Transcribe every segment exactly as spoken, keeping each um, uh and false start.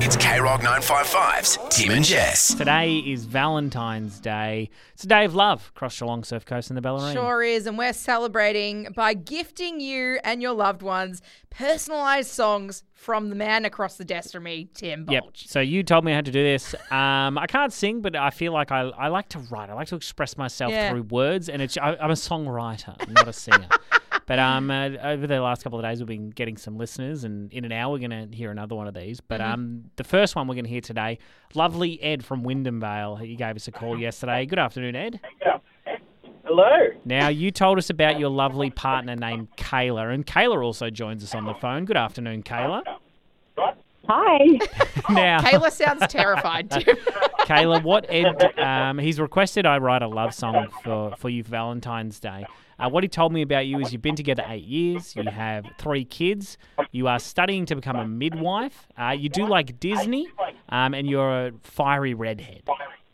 It's K Rock nine five five's Tim and Jess. Today is Valentine's Day. It's a day of love across Geelong Surf Coast and the Bellarine. Sure is, and we're celebrating by gifting you and your loved ones personalised songs from the man across the desk from me, Tim Bulge. Yep. So you told me how to do this. Um, I can't sing, but I feel like I, I like to write. I like to express myself Yeah. through words, and it's I, I'm a songwriter, I'm not a singer. But um, uh, over the last couple of days, we've been getting some listeners, and in an hour, we're going to hear another one of these. But Mm-hmm. um, the first one we're going to hear today, lovely Ed from Wyndham Vale. He gave us a call yesterday. Good afternoon, Ed. Hello. Now, you told us about your lovely partner named Kayla, and Kayla also joins us on the phone. Good afternoon, Kayla. Hi. Now, Kayla sounds terrified, Tim. Kayla, what Ed, um, he's requested I write a love song for, for you for Valentine's Day. Uh, what he told me about you is you've been together eight years, you have three kids, you are studying to become a midwife, uh, you do like Disney, um, and you're a fiery redhead.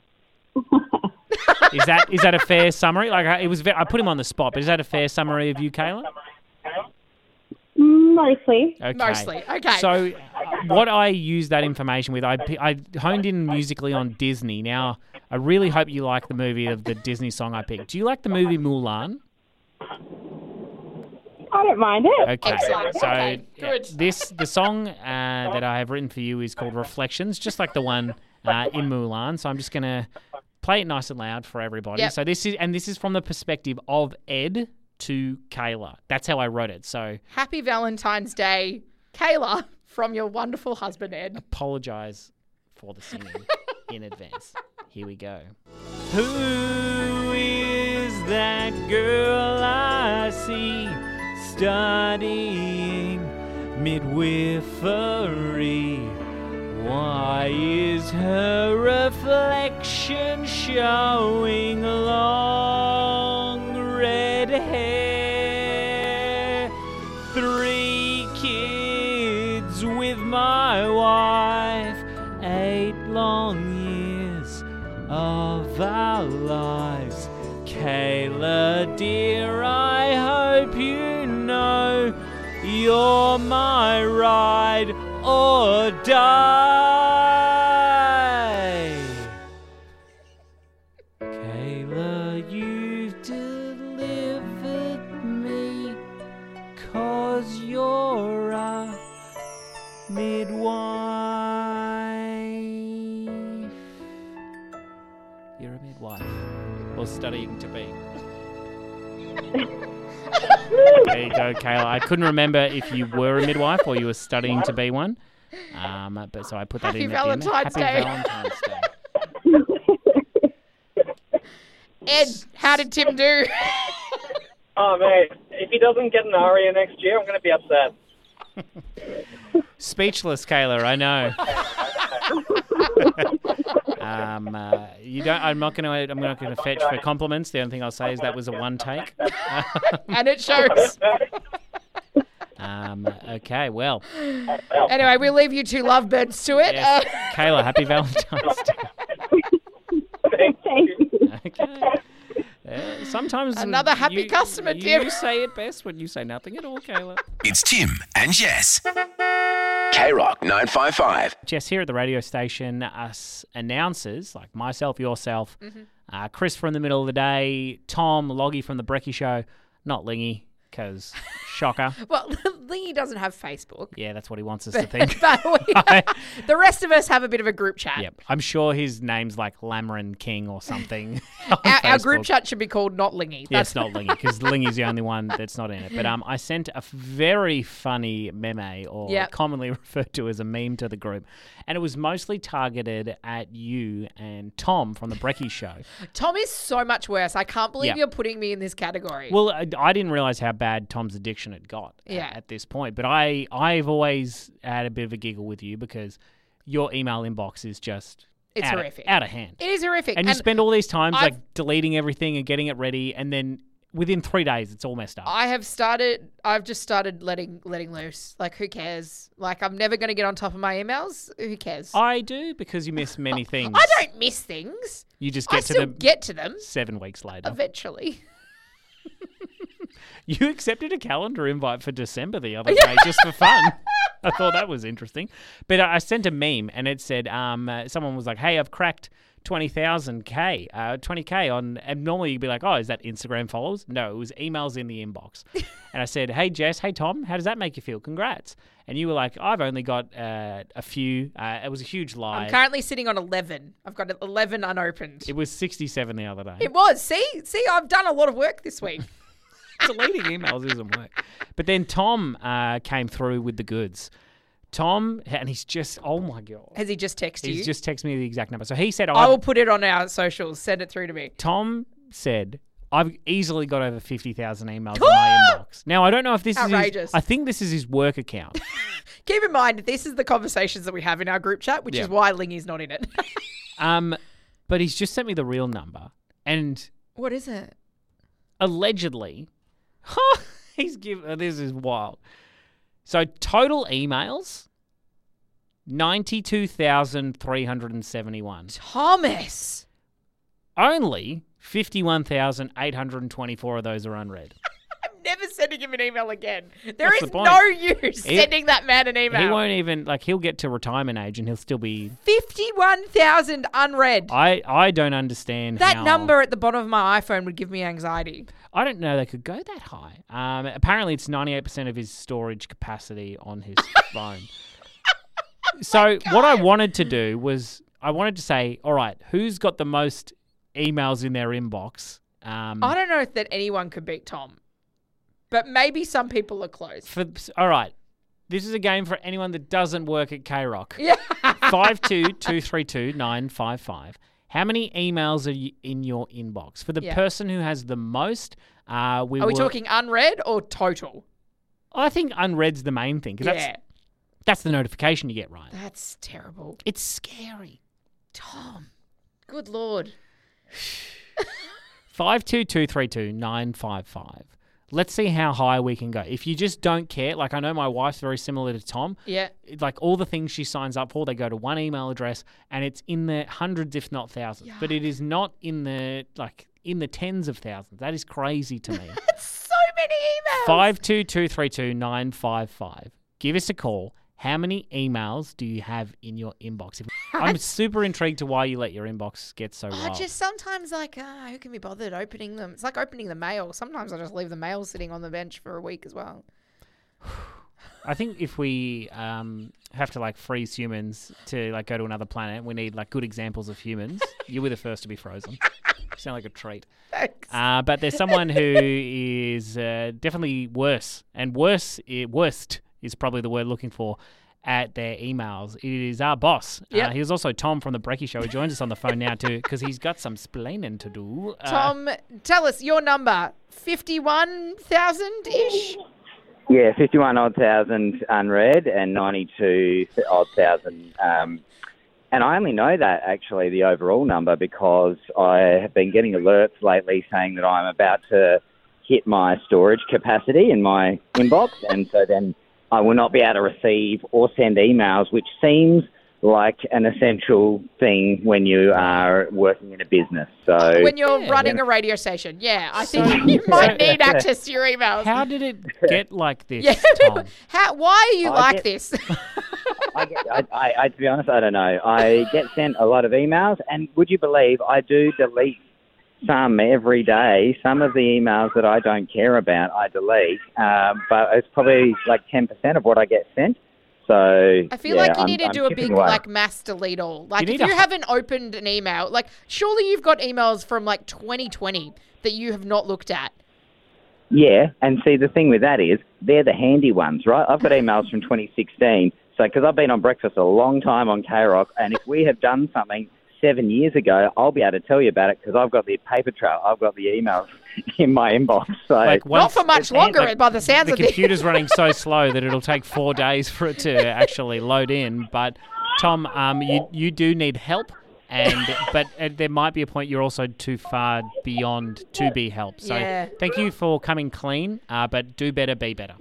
Is that is that a fair summary? Like I, it was, ve- I put him on the spot, but is that a fair summary of you, Kayla? Mostly. Okay. Mostly. Okay. So, uh, what I used that information with, I, p- I honed in musically on Disney. Now, I really hope you like the movie of the Disney song I picked. Do you like the movie Mulan? I don't mind it. Okay. Excellent. So, Okay, yeah, good. this the song uh, that I have written for you is called Reflections, just like the one uh, in Mulan. So I'm just gonna play it nice and loud for everybody. Yep. So this is and this is from the perspective of Ed to Kayla. That's how I wrote it. So Happy Valentine's Day, Kayla, from your wonderful husband, Ed. apologise for the singing in advance. Here we go. Who is that girl I see studying midwifery? Why is her reflection showing long red hair? Three kids with my wife, eight long years of our lives. Kayla, dear, I hope you know you're my ride or die. Kayla, you've delivered me 'cause you're a midwife. You're a midwife. Or studying to be. There you go, Kayla. I couldn't remember if you were a midwife or you were studying to be one. Um, but so I put that Happy in at the end. Valentine's Happy Day. Valentine's Day. Ed, how did Tim do? Oh, mate. If he doesn't get an aria next year, I'm going to be upset. Speechless, Kayla. I know. um, uh, you don't. I'm not going to. I'm not going to fetch for compliments. The only thing I'll say is that was a one take. And it shows. Um, okay. Well, Anyway, we'll leave you two lovebirds to it. yes. Uh, Kayla, happy Valentine's Day. Thank Thank you. you. Okay. Uh, sometimes Another happy you, customer, you Tim. say it best when you say nothing at all, Kayla. It's Tim and Jess. K Rock nine five five. Jess here at the radio station, us announcers like myself, yourself, Mm-hmm. uh, Chris from the middle of the day, Tom, Loggy from the Brecky Show, not Lingy, because shocker. well, Lingy doesn't have Facebook. Yeah, that's what he wants us to think. But we, the rest of us have a bit of a group chat. Yep, I'm sure his name's like Lamarin King or something. on Our, our group Facebook. chat should be called Not Lingy. Yeah, it's not Lingy because Lingy's the only one that's not in it. But um, I sent a very funny meme, or Yep. commonly referred to as a meme, to the group, and it was mostly targeted at you and Tom from the Brecky Show. Tom is so much worse. I can't believe Yeah. you're putting me in this category. Well, I, I didn't realize how bad Tom's addiction had got at- Yeah. at this point. But I, I've always had a bit of a giggle with you because your email inbox is just It's out horrific. Of, out of hand. it is horrific. And you spend all these times I've- like deleting everything and getting it ready, and then within three days it's all messed up. I have started. I've just started letting letting loose. Like, who cares? Like, I'm never going to get on top of my emails. Who cares? I do because you miss many things. I don't miss things. You just I get to still them get to them seven weeks later. eventually. You accepted a calendar invite for December the other day just for fun. I thought that was interesting. But I I sent a meme and it said, um, uh, someone was like, hey, I've cracked twenty thousand K, uh, twenty K on, and normally you'd be like, oh, is that Instagram followers? No, it was emails in the inbox. And I said, hey, Jess, hey, Tom, how does that make you feel? Congrats. And you were like, I've only got uh, a few. Uh, it was a huge lie. I'm currently sitting on eleven. I've got eleven unopened. It was sixty-seven the other day. It was. See? See, I've done a lot of work this week. Deleting emails isn't work. But then Tom uh, came through with the goods. Tom, and he's just, oh my God. Has he just texted you? He's just texted me the exact number. So he said, I I've- will put it on our socials. Send it through to me. Tom said, I've easily got over fifty thousand emails in my inbox. Now, I don't know if this Outrageous. is his, I think this is his work account. Keep in mind, this is the conversations that we have in our group chat, which Yeah. is why Lingy's not in it. um, But he's just sent me the real number. And What is it? allegedly, he's given, uh, this is wild. So total emails, ninety-two thousand three hundred seventy-one. Thomas. Only fifty-one thousand eight hundred twenty-four of those are unread. I'm never sending him an email again. There What's is the point? no use sending that man an email. He won't even, like, he'll get to retirement age and he'll still be... fifty-one thousand unread. I, I don't understand That how... number at the bottom of my iPhone would give me anxiety. I don't know they could go that high. Um, apparently, it's ninety-eight percent of his storage capacity on his phone. So what I wanted to do was I wanted to say, all right, who's got the most emails in their inbox? Um, I don't know if that anyone could beat Tom, but maybe some people are close. for, all right, this is a game for anyone that doesn't work at K-Rock. Yeah. five two two three two nine five five. How many emails are you in your inbox? For the Yeah. person who has the most, uh, we Are we will- talking unread or total? I think unread's the main thing. 'Cause Yeah. That's, that's the notification you get, right? That's terrible. It's scary. Tom. Good Lord. five two two three two nine five five. Let's see how high we can go. If you just don't care, like I know my wife's very similar to Tom. Yeah. Like all the things she signs up for, they go to one email address and it's in the hundreds, if not thousands. But it is not in the like in the tens of thousands. That is crazy to me. That's so many emails. five two two three two nine five five. Give us a call. How many emails do you have in your inbox? If- I'm super intrigued to why you let your inbox get so I wild. just sometimes like, ah, who can be bothered opening them? It's like opening the mail. Sometimes I just leave the mail sitting on the bench for a week as well. I think if we um, have to like freeze humans to like go to another planet, we need like good examples of humans. You were the first to be frozen. You sound like a treat. Thanks. Uh, but there's someone who is uh, definitely worse, and worse, i- worst is probably the word looking for, at their emails. It is our boss. Yep. Uh, he was also Tom from the Brekkie Show. He joins us on the phone now too because he's got some splaining to do. Uh, Tom, tell us your number. fifty-one thousand-ish? Yeah, fifty-one odd thousand unread and ninety-two odd thousand. Um, and I only know that, actually, the overall number, because I have been getting alerts lately saying that I'm about to hit my storage capacity in my inbox, and so then I will not be able to receive or send emails, which seems like an essential thing when you are working in a business. So When you're Yeah. running a radio station. Yeah, I So- think you might need access to your emails. How did it get like this, yeah. Tom? How, why are you I like get- this? I, get, I, I, I, to be honest, I don't know. I get sent a lot of emails, and would you believe I do delete some every day. Some of the emails that I don't care about, I delete, um, but it's probably like ten percent of what I get sent. So I feel yeah, like you I'm- need to I'm do a chipping big away. like mass delete all. Like You if need you a- haven't opened an email, like surely you've got emails from like twenty twenty that you have not looked at. Yeah, and see, the thing with that is they're the handy ones, right? I've got emails from twenty sixteen, so because I've been on breakfast a long time on K-Rock, and if we have done something seven years ago, I'll be able to tell you about it because I've got the paper trail. I've got the emails in my inbox. So Like Not once for much it's longer, like by the sounds the of it. computer's running so slow that it'll take four days for it to actually load in. But Tom, um, you you do need help, and but uh, there might be a point you're also too far beyond to be helped. So Yeah. thank you for coming clean, uh, but do better, be better.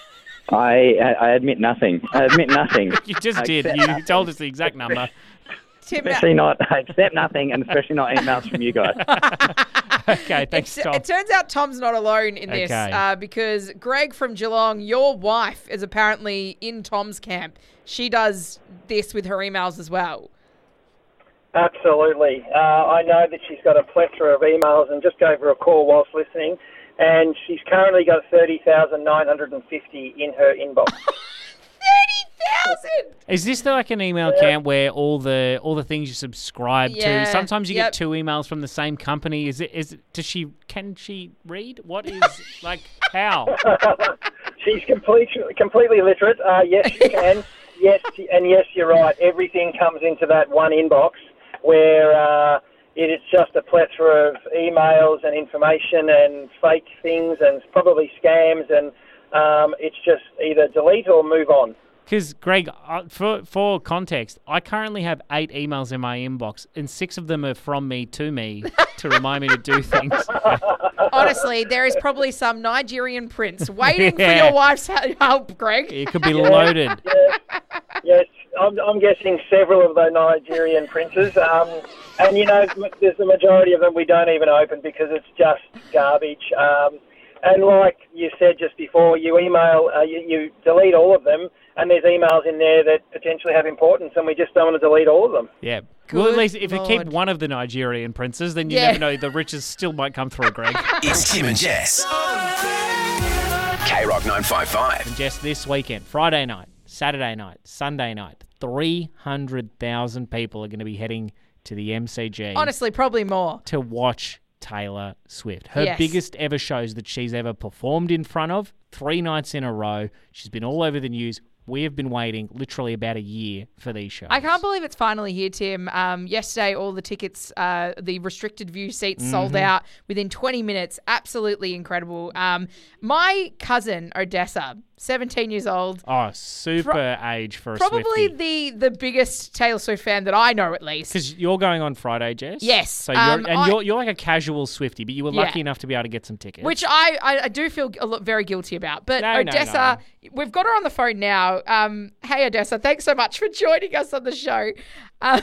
I, I admit nothing. I admit nothing. You just I did. accept You nothing. told us the exact number. Tim, Especially not, I accept nothing, and especially not emails from you guys. Okay, thanks, It's- Tom. It turns out Tom's not alone in this Okay. uh, because Greg from Geelong, your wife, is apparently in Tom's camp. She does this with her emails as well. Absolutely. Uh, I know that she's got a plethora of emails and just gave her a call whilst listening, and she's currently got thirty thousand nine hundred fifty in her inbox. thirty thousand! Is this like an email account where all the all the things you subscribe Yeah, to? Sometimes you yep. get two emails from the same company. Is it? Is it, does she? Can she read? What is like how? She's complete, completely literate. Uh, yes, she can. Yes, and yes, you're right. Everything comes into that one inbox where uh, it is just a plethora of emails and information and fake things and probably scams, and um, it's just either delete or move on. Because Greg, uh, for for context, I currently have eight emails in my inbox, and six of them are from me to me to remind me to do things. Honestly, there is probably some Nigerian prince waiting Yeah. for your wife's help, Greg. It could be loaded. Yes, yes. I'm, I'm guessing several of the Nigerian princes. Um, and, you know, there's the majority of them we don't even open because it's just garbage. Um, and like you said just before, you email, uh, you, you delete all of them, and there's emails in there that potentially have importance, and we just don't want to delete all of them. Yeah. Well, at Good least if you keep Lord. one of the Nigerian princes, then you Yeah. never know. The riches still might come through, Greg. It's Tim and Jess. K Rock nine five five. And just this weekend, Friday night, Saturday night, Sunday night, three hundred thousand people are going to be heading to the M C G Honestly, probably more. to watch Taylor Swift. Her Yes. biggest ever shows that she's ever performed in front of, three nights in a row. She's been all over the news. We have been waiting literally about a year for these shows. I can't believe it's finally here, Tim. Um, yesterday, all the tickets, uh, the restricted view seats sold Mm-hmm. out within twenty minutes. Absolutely incredible. Um, my cousin, Odessa, seventeen years old, Oh, super age for a probably Swiftie. the, the biggest Taylor Swift fan that I know, at least. Because you're going on Friday, Jess. Yes, So you're um, and I- you're you're like a casual Swiftie, but you were Yeah. lucky enough to be able to get some tickets. Which I, I, I do feel a lot, very guilty about. But No, no, Odessa, we've got her on the phone now. Um, hey, Odessa, thanks so much for joining us on the show. Um,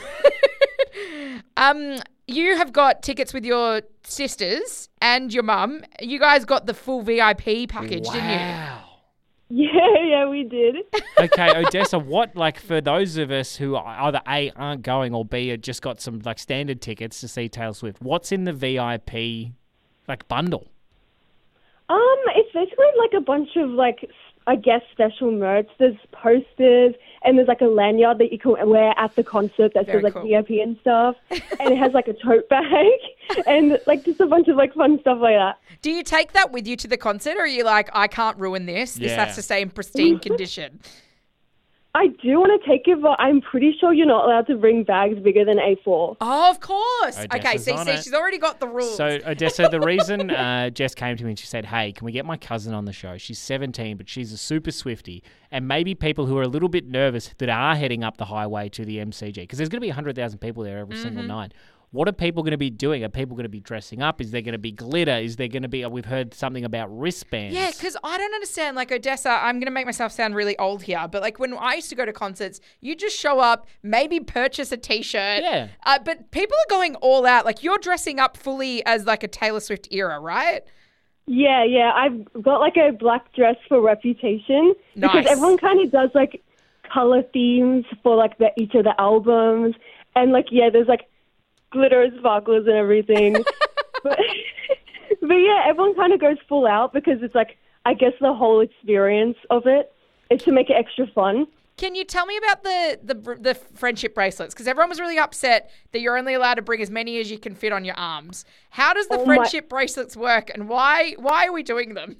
um, you have got tickets with your sisters and your mum. You guys got the full V I P package, didn't you? Wow. Yeah, yeah, we did. Okay, Odessa, what, like, for those of us who either A, aren't going, or B, have just got some, like, standard tickets to see Taylor Swift, what's in the V I P, like, bundle? Um, it's basically like a bunch of like, s- I guess, special merch. There's posters and there's like a lanyard that you can wear at the concert that Very says like cool. V I P and stuff. And it has like a tote bag and like just a bunch of like fun stuff like that. Do you take that with you to the concert, or are you like, I can't ruin this? This Yeah. has to stay in pristine condition. I do want to take it, but I'm pretty sure you're not allowed to bring bags bigger than A four. Oh, of course. Odessa's okay, see, on see, it. she's already got the rules. So, Odessa, the reason uh, Jess came to me and she said, hey, can we get my cousin on the show? She's seventeen, but she's a super Swiftie. And maybe people who are a little bit nervous that are heading up the highway to the M C G, because there's going to be one hundred thousand people there every single Mm-hmm. night. What are people going to be doing? Are people going to be dressing up? Is there going to be glitter? Is there going to be, we've heard something about wristbands. Yeah, because I don't understand. Like, Odessa, I'm going to make myself sound really old here, but like when I used to go to concerts, you just show up, maybe purchase a t-shirt. Yeah. Uh, but people are going all out. Like, you're dressing up fully as like a Taylor Swift era, right? Yeah, yeah. I've got like a black dress for Reputation. Nice. Because everyone kind of does like color themes for like the, each of the albums. And like, yeah, there's like glitter and sparklers and everything. but, but yeah, everyone kind of goes full out because it's like, I guess the whole experience of it is to make it extra fun. Can you tell me about the the, the friendship bracelets? Because everyone was really upset that you're only allowed to bring as many as you can fit on your arms. How does the Oh my- friendship bracelets work, and why why are we doing them?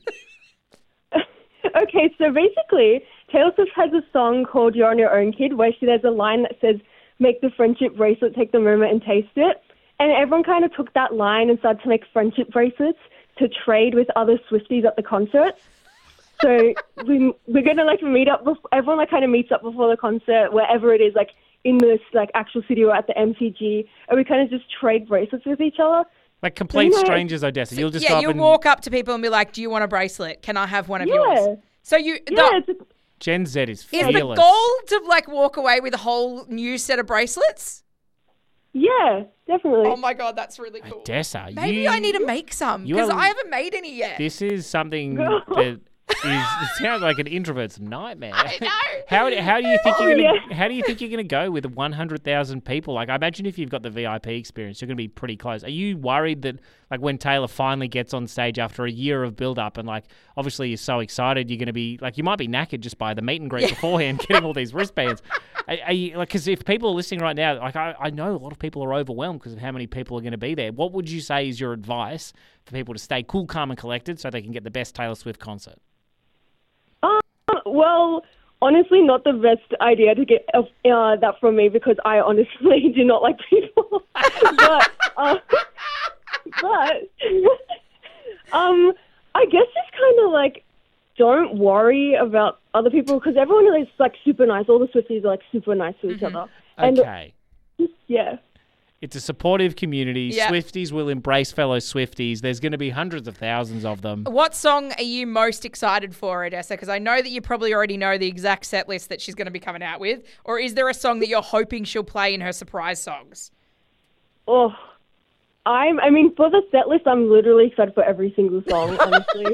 Okay, so basically, Taylor Swift has a song called You're on Your Own, Kid, where she there's a line that says, make the friendship bracelet, take the moment and taste it. And everyone kind of took that line and started to make friendship bracelets to trade with other Swifties at the concert. So we, we're going to like meet up, before, everyone like kind of meets up before the concert, wherever it is, like in this like actual city or at the M C G, and we kind of just trade bracelets with each other. Like complete Yeah. strangers, Odessa. You'll just yeah, go up you and walk up to people and be like, "Do you want a bracelet? Can I have one of Yeah. yours?" So you Yeah, the, it's a, Gen Z is is fearless. the goal to like walk away with a whole new set of bracelets? Yeah, definitely. Oh my God, that's really cool. Odessa, Maybe you, I need to make some you because are- I haven't made any yet. This is something that is, it sounds like an introvert's nightmare. I know. How, how do you think Oh, you're gonna yeah. how do you think you're gonna go with one hundred thousand people? Like I imagine if you've got the V I P experience, you're gonna be pretty close. Are you worried that like when Taylor finally gets on stage after a year of build up and like obviously you're so excited, you're gonna be like you might be knackered just by the meet and greet beforehand, getting all these wristbands. Are, are you, like because if people are listening right now, like I, I know a lot of people are overwhelmed because of how many people are going to be there. What would you say is your advice for people to stay cool, calm, and collected so they can get the best Taylor Swift concert? Uh, well, honestly, not the best idea to get uh, that from me because I honestly do not like people. but, uh, but, um, I guess just kind of like don't worry about other people because everyone is like super nice. All the Swifties are like super nice to each other. And Okay. just, yeah. It's a supportive community. Yeah. Swifties will embrace fellow Swifties. There's going to be hundreds of thousands of them. What song are you most excited for, Odessa? Because I know that you probably already know the exact set list that she's going to be coming out with. Or is there a song that you're hoping she'll play in her surprise songs? Oh, I'm. I mean, for the set list, I'm literally excited for every single song. Honestly.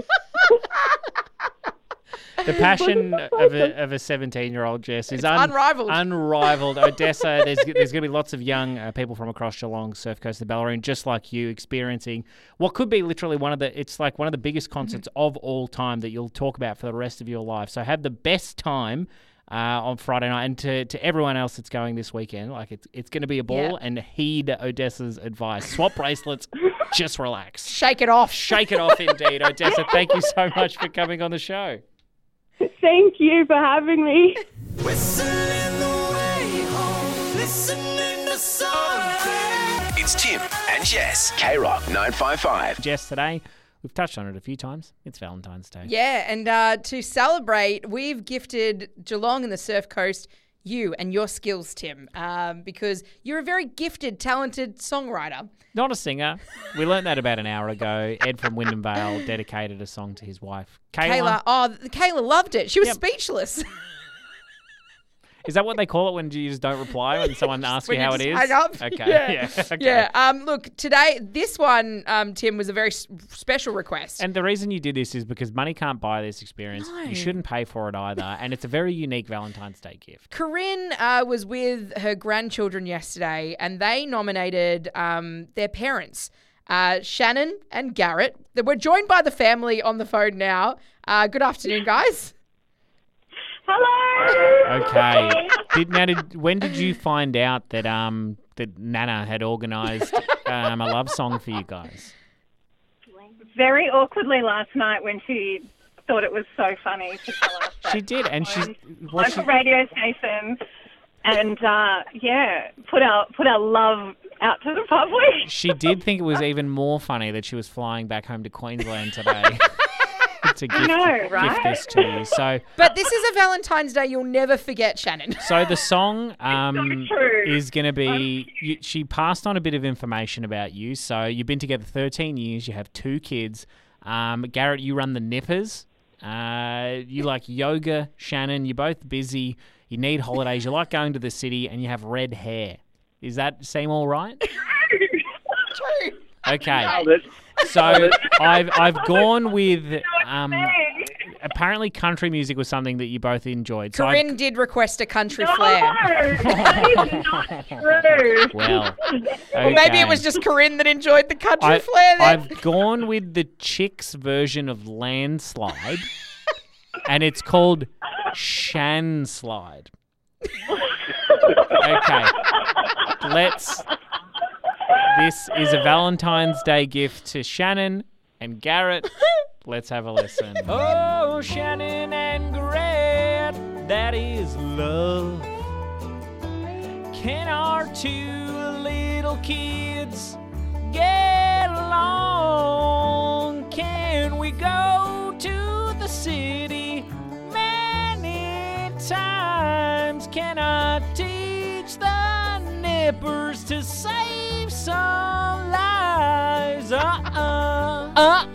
The passion of a of a seventeen-year-old Jess is un- unrivaled. Unrivaled. Odessa, there's there's going to be lots of young uh, people from across Geelong, Surf Coast, the Bellarine, just like you, experiencing what could be literally one of the. It's like one of the biggest concerts of all time that you'll talk about for the rest of your life. So have the best time uh, on Friday night, and to, to everyone else that's going this weekend, like it's it's going to be a ball. Yeah. And heed Odessa's advice: swap bracelets, just relax, Shake it off. shake it off. Indeed, Odessa. Thank you so much for coming on the show. Thank you for having me. It's Tim and Jess. K-Rock nine five five. Jess, today we've touched on it a few times. It's Valentine's Day. Yeah, and uh, to celebrate, we've gifted Geelong and the Surf Coast you and your skills, Tim, um, because you're a very gifted, talented songwriter. Not a singer. We learnt that about an hour ago. Ed from Wyndham Vale dedicated a song to his wife, Kayla. Kayla, oh, Kayla loved it. She was Yep. speechless. Is that what they call it when you just don't reply when someone asks When you how just it is? hang up. Okay. Yeah. Yeah. Okay. Yeah. Um, look, today, this one, um, Tim, was a very s- special request. And the reason you did this is because money can't buy this experience. No. You shouldn't pay for it either. And it's a very unique Valentine's Day gift. Corinne uh, was with her grandchildren yesterday, and they nominated um, their parents, uh, Shannon and Garrett. We're joined by the family on the phone now. Uh, good afternoon, guys. Hello. Okay. Did, now, did, when did you find out that um that Nana had organised um, a love song for you guys? Very awkwardly last night when she thought it was so funny to tell us that She did, and she's well, local she, radio station, and uh, yeah, put our put our love out to the public. she did think it was even more funny that she was flying back home to Queensland today to gift, know, right? gift this to you. So, But this is a Valentine's Day you'll never forget, Shannon. so the song um, true. is going to be. You, she passed on a bit of information about you. So you've been together thirteen years. You have two kids. Um, Garrett, you run the Nippers. Uh, you like yoga, Shannon. You're both busy. You need holidays. You like going to the city, and you have red hair. Is that seem all right? True. Okay. Nailed it. So I've I've gone with um, apparently country music was something that you both enjoyed. So I've- Corinne did request a country No, flair. that is not true. well, Or maybe okay. it was just Corinne that enjoyed the country I, flair then. I've gone with the Chicks version of Landslide, and it's called Shanslide. Okay, let's. This is a Valentine's Day gift to Shannon and Garrett. Let's have a listen. Oh, Shannon and Garrett, that is love. Can our two little kids get along? Can we go to the city many times? Can I teach the Nippers to save some lives? Uh-uh.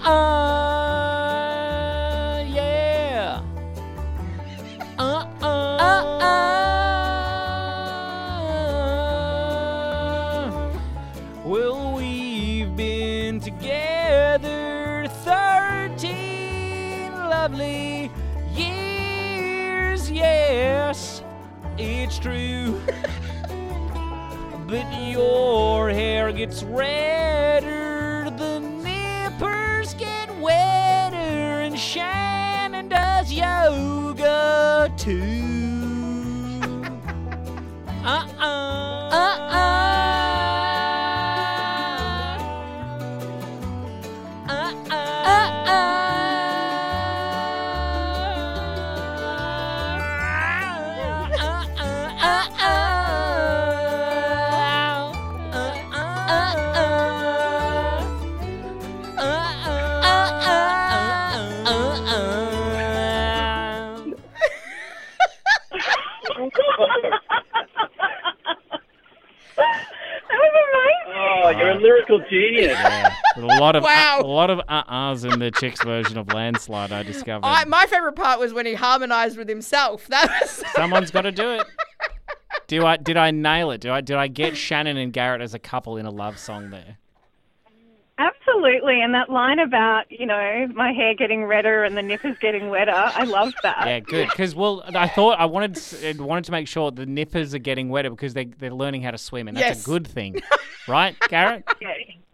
Uh-uh. Yeah. Uh-uh. Uh-uh. yes, it's true. But your hair gets redder, the nippers get wetter, and Shannon does yoga too. Uh-uh. Uh-uh. You're a lyrical genius. Yeah. A lot of Wow. uh, a lot of uh-uhs in the Chicks version of Landslide, I discovered. I, my favourite part was when he harmonised with himself. That was Someone's got to do it. Do I did I nail it? Do I did I get Shannon and Garrett as a couple in a love song there? Absolutely. And that line about, you know, my hair getting redder and the nippers getting wetter, I love that. Yeah, good. Because well, I thought I wanted I wanted to make sure the nippers are getting wetter because they they're learning how to swim, and that's Yes. a good thing, right, Garrett? Yeah.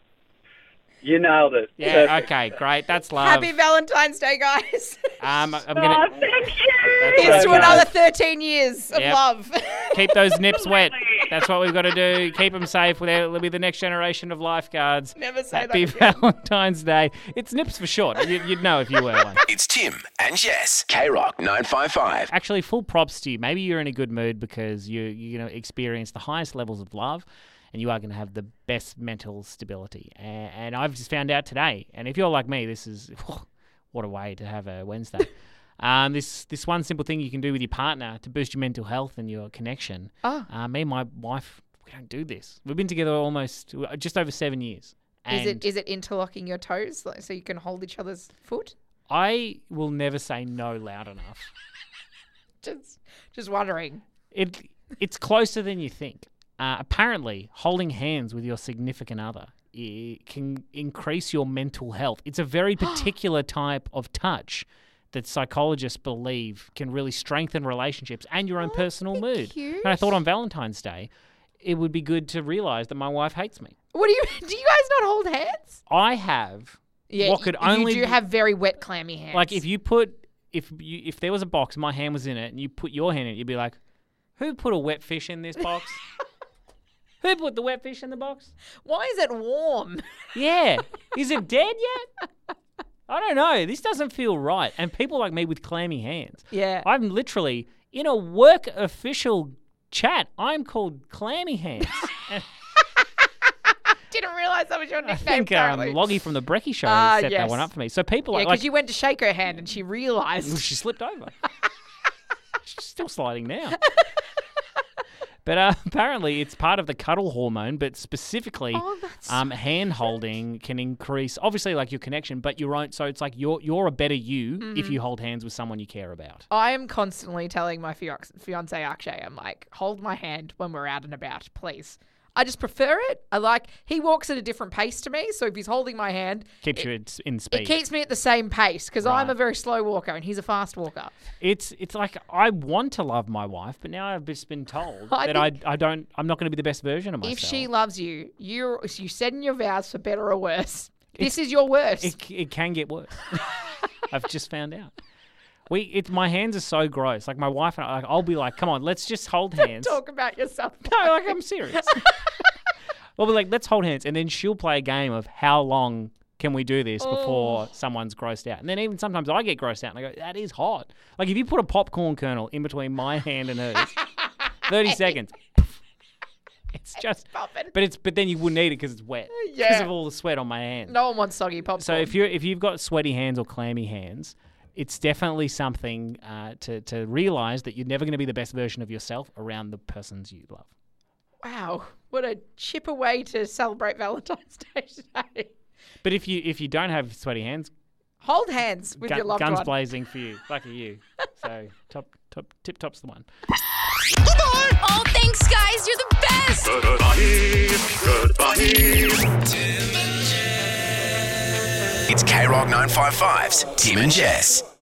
You nailed it. Yeah. Perfect. Okay. Great. That's love. Happy Valentine's Day, guys. Um, I'm Oh, gonna thank you. That's Here's to okay. another thirteen years of Yep. love. keep those nips wet. That's what we've got to do. Keep them safe. They'll be the next generation of lifeguards. Never say Happy that again. Valentine's Day. It's nips for short. You- You'd know if you were one. It's Tim and Jess. K-Rock nine five five. Actually, full props to you. Maybe you're in a good mood because you you're going to experience the highest levels of love, and you are going to have the best mental stability. And, and I've just found out today. And if you're like me, this is what a way to have a Wednesday. Um, this this one simple thing you can do with your partner to boost your mental health and your connection. Oh. Uh, me and my wife, we don't do this. We've been together almost just over seven years. And Is it is it interlocking your toes like, so you can hold each other's foot? I will never say no loud enough. Just just wondering. It it's closer than you think. Uh, apparently, holding hands with your significant other i- can increase your mental health. It's a very particular type of touch that psychologists believe can really strengthen relationships and your own personal be mood. cute. And I thought on Valentine's Day, it would be good to realise that my wife hates me. What do you do? You guys not hold hands? I have Yeah, what could you, only you do be- have very wet, clammy hands. like if you put if you if there was a box, my hand was in it, and you put your hand in it, you'd be like, "Who put a wet fish in this box? Who put the wet fish in the box? Why is it warm? Yeah, is it dead yet? I don't know. This doesn't feel right." And people like me with clammy hands. Yeah. I'm literally in a work official chat. I'm called Clammy Hands. And Didn't realise that was your I nickname. think um, apparently. Loggy from the Brekkie Show Ah, set yes. that one up for me. So people Yeah, like, because like you went to shake her hand and she realised. she slipped over. She's still sliding now. But uh, apparently it's part of the cuddle hormone, but specifically Oh, that's um, hand holding can increase, obviously, like your connection, but your own. So it's like you're you're a better you Mm-hmm. if you hold hands with someone you care about. I am constantly telling my fiance, fiance Akshay, I'm like, hold my hand when we're out and about, please. I just prefer it. I like, he walks at a different pace to me, so if he's holding my hand, Keeps you in- in speed. it keeps me at the same pace because I'm Right. a very slow walker and he's a fast walker. It's it's like I want to love my wife, but now I've just been told I that I I don't I'm not going to be the best version of myself. If she loves you, you you said in your vows for better or worse. This is your worst. it it can get worse. I've just found out. We it's my hands are so gross. Like my wife and I, like I'll be like, come on, let's just hold hands. Talk about yourself. No, like I'm serious. Well, we're like, let's hold hands, and then she'll play a game of how long can we do this before Oh. someone's grossed out. And then even sometimes I get grossed out, and I go, that is hot. Like if you put a popcorn kernel in between my hand and hers, thirty seconds. It's just, Popping. but it's but then you wouldn't eat it because it's wet because Yeah. of all the sweat on my hand. No one wants soggy popcorn. So if you are if you've got sweaty hands or clammy hands, it's definitely something uh, to to realize that you're never going to be the best version of yourself around the persons you love. Wow, what a chip away to celebrate Valentine's Day today. But if you if you don't have sweaty hands, Hold hands with gu- your loved guns one. blazing for you. Lucky you. So top top tip top's the one. Oh, thanks, guys. You're the best. It's K-Rock nine five five's Tim and Jess.